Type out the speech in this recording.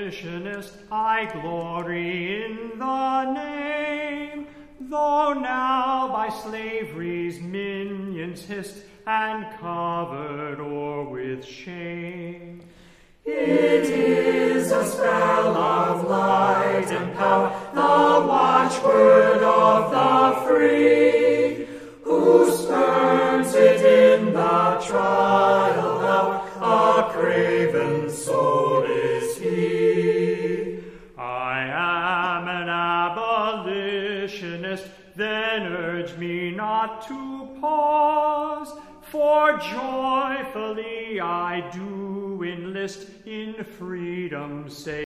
abolitionist, I glory in the name, though now by slavery's minions hissed and covered o'er with shame. It is a spell of light and power, the watchword of the free, who spurns it in the trial hour, a craven soul is he. I am an abolitionist, then urge me not to pause, for joyfully I do enlist in freedom's sake.